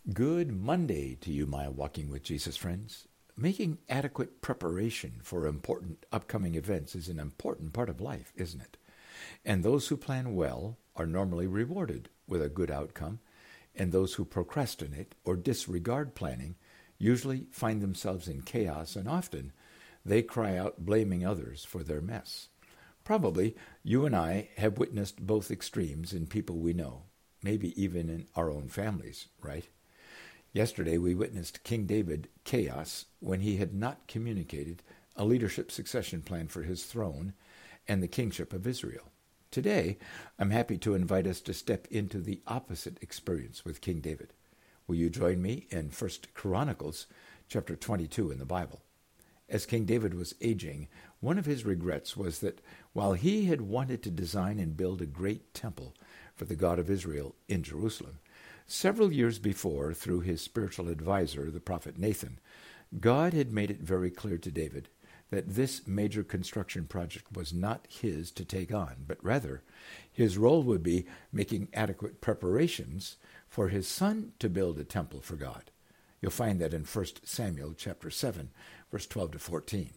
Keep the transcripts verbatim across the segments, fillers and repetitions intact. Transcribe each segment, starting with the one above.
Good Monday to you, my Walking with Jesus friends. Making adequate preparation for important upcoming events is an important part of life, isn't it? And those who plan well are normally rewarded with a good outcome, and those who procrastinate or disregard planning usually find themselves in chaos, and often they cry out blaming others for their mess. Probably you and I have witnessed both extremes in people we know, maybe even in our own families, right? Yesterday we witnessed King David chaos when he had not communicated a leadership succession plan for his throne and the kingship of Israel. Today, I'm happy to invite us to step into the opposite experience with King David. Will you join me in First Chronicles chapter twenty-two in the Bible? As King David was aging, one of his regrets was that while he had wanted to design and build a great temple for the God of Israel in Jerusalem, several years before, through his spiritual advisor, the prophet Nathan, God had made it very clear to David that this major construction project was not his to take on, but rather his role would be making adequate preparations for his son to build a temple for God. You'll find that in First Samuel chapter seven, verse twelve to fourteen.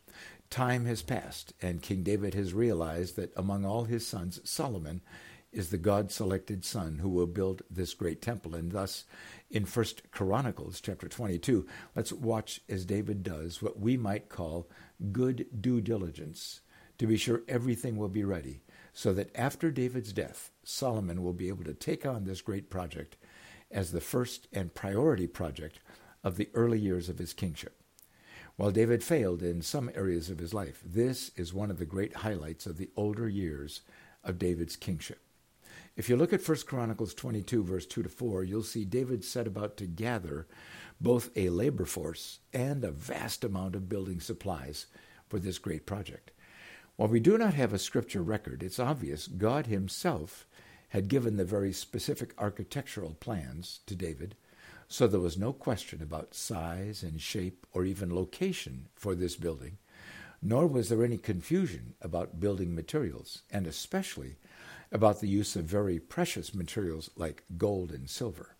Time has passed, and King David has realized that among all his sons, Solomon is the God-selected son who will build this great temple. And thus, in First Chronicles chapter twenty-two, let's watch as David does what we might call good due diligence to be sure everything will be ready, so that after David's death, Solomon will be able to take on this great project as the first and priority project of the early years of his kingship. While David failed in some areas of his life, this is one of the great highlights of the older years of David's kingship. If you look at First Chronicles twenty-two, verse two to four, you'll see David set about to gather both a labor force and a vast amount of building supplies for this great project. While we do not have a scripture record, it's obvious God himself had given the very specific architectural plans to David, so there was no question about size and shape or even location for this building, nor was there any confusion about building materials, and especially about the use of very precious materials like gold and silver.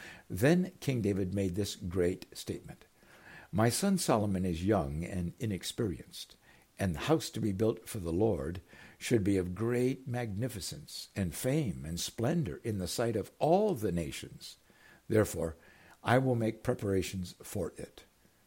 Then King David made this great statement: "My son Solomon is young and inexperienced, and the house to be built for the Lord should be of great magnificence and fame and splendor in the sight of all the nations. Therefore, I will make preparations for it."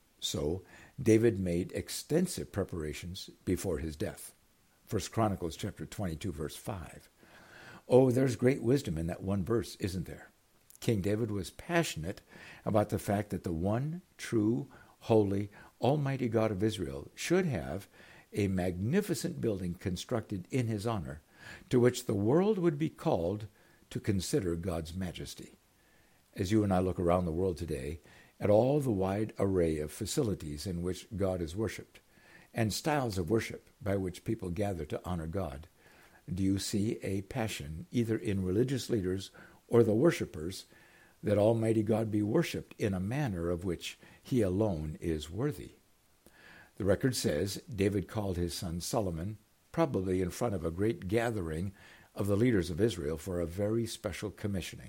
So David made extensive preparations before his death. First Chronicles chapter twenty-two, verse five. Oh, there's great wisdom in that one verse, isn't there? King David was passionate about the fact that the one true, holy, almighty God of Israel should have a magnificent building constructed in his honor, to which the world would be called to consider God's majesty. As you and I look around the world today at all the wide array of facilities in which God is worshipped, and styles of worship by which people gather to honor God, do you see a passion, either in religious leaders or the worshipers, that Almighty God be worshipped in a manner of which he alone is worthy? The record says David called his son Solomon, probably in front of a great gathering of the leaders of Israel, for a very special commissioning.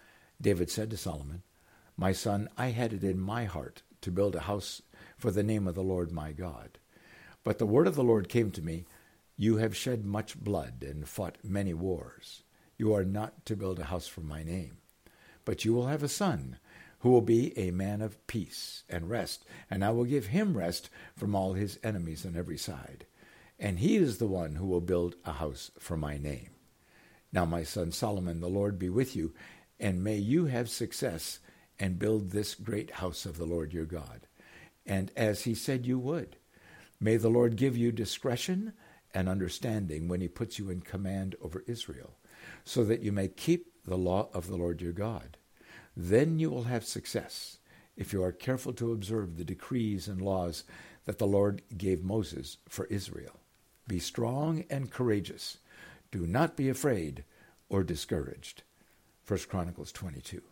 David said to Solomon, "My son, I had it in my heart to build a house for the name of the Lord my God. But the word of the Lord came to me, 'You have shed much blood and fought many wars. You are not to build a house for my name. But you will have a son who will be a man of peace and rest, and I will give him rest from all his enemies on every side. And he is the one who will build a house for my name. Now, my son Solomon, the Lord be with you, and may you have success and build this great house of the Lord your God. And as he said you would, may the Lord give you discretion and understanding when he puts you in command over Israel, so that you may keep the law of the Lord your God. Then you will have success if you are careful to observe the decrees and laws that the Lord gave Moses for Israel. Be strong and courageous. Do not be afraid or discouraged." First Chronicles twenty-two.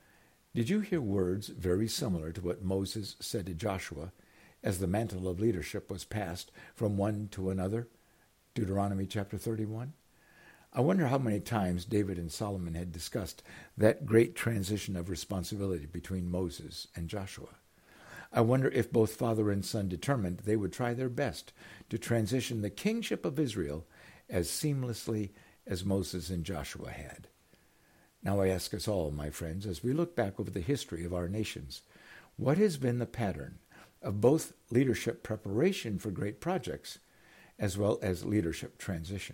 Did you hear words very similar to what Moses said to Joshua as the mantle of leadership was passed from one to another? Deuteronomy chapter thirty-one. I wonder how many times David and Solomon had discussed that great transition of responsibility between Moses and Joshua. I wonder if both father and son determined they would try their best to transition the kingship of Israel as seamlessly as Moses and Joshua had. Now I ask us all, my friends, as we look back over the history of our nations, what has been the pattern of both leadership preparation for great projects as well as leadership transition?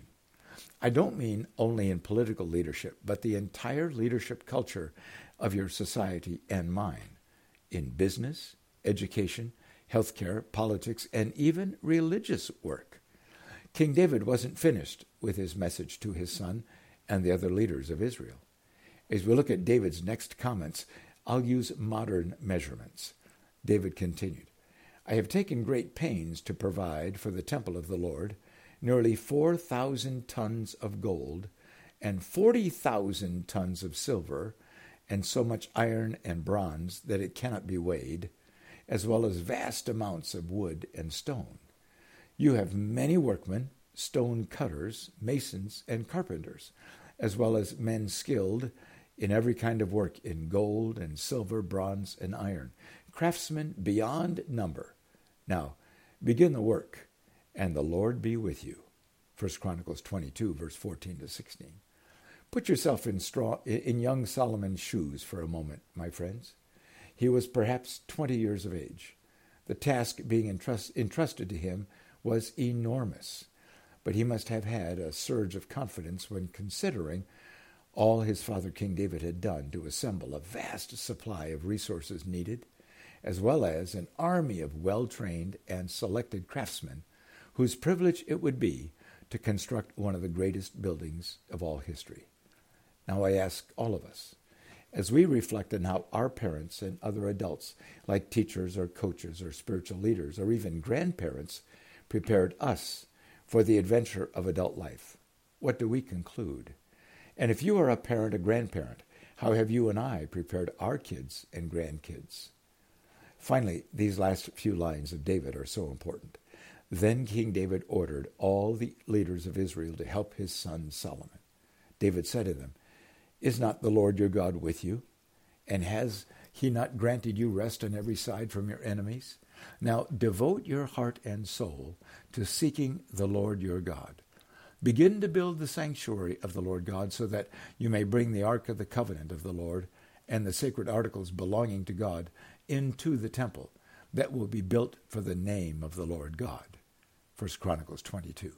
I don't mean only in political leadership, but the entire leadership culture of your society and mine, in business, education, healthcare, politics, and even religious work. King David wasn't finished with his message to his son and the other leaders of Israel. As we look at David's next comments, I'll use modern measurements. David continued, I have taken great pains to provide for the temple of the Lord nearly four thousand tons of gold and forty thousand tons of silver and so much iron and bronze that it cannot be weighed, as well as vast amounts of wood and stone. You have many workmen, stone cutters, masons, and carpenters, as well as men skilled in every kind of work in gold and silver, bronze, and iron, craftsmen beyond number. Now, begin the work, and the Lord be with you. First Chronicles twenty-two, verse fourteen to sixteen. Put yourself in, straw, in young Solomon's shoes for a moment, my friends. He was perhaps twenty years of age. The task being entrust, entrusted to him was enormous, but he must have had a surge of confidence when considering all his father King David had done to assemble a vast supply of resources needed, as well as an army of well-trained and selected craftsmen whose privilege it would be to construct one of the greatest buildings of all history. Now I ask all of us, as we reflect on how our parents and other adults, like teachers or coaches or spiritual leaders or even grandparents, prepared us for the adventure of adult life, what do we conclude? And if you are a parent or grandparent, how have you and I prepared our kids and grandkids? Finally, these last few lines of David are so important. Then King David ordered all the leaders of Israel to help his son Solomon. David said to them, Is not the Lord your God with you? And has he not granted you rest on every side from your enemies? Now devote your heart and soul to seeking the Lord your God. Begin to build the sanctuary of the Lord God so that you may bring the ark of the covenant of the Lord and the sacred articles belonging to God into the temple that will be built for the name of the Lord God. First Chronicles twenty-two.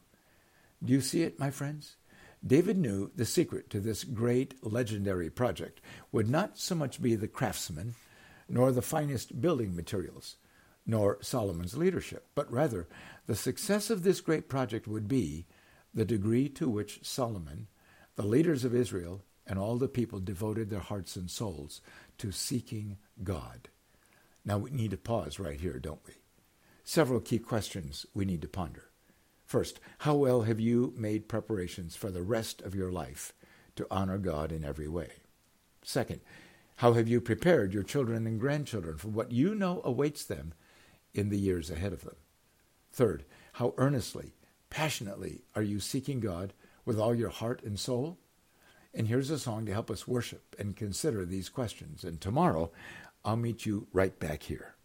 Do you see it, my friends? David knew the secret to this great legendary project would not so much be the craftsmen, nor the finest building materials, nor Solomon's leadership, but rather the success of this great project would be the degree to which Solomon, the leaders of Israel, and all the people devoted their hearts and souls to seeking God. Now we need to pause right here, don't we? Several key questions we need to ponder. First, how well have you made preparations for the rest of your life to honor God in every way? Second, how have you prepared your children and grandchildren for what you know awaits them in the years ahead of them? Third, how earnestly, passionately are you seeking God with all your heart and soul? And here's a song to help us worship and consider these questions. And tomorrow, I'll meet you right back here.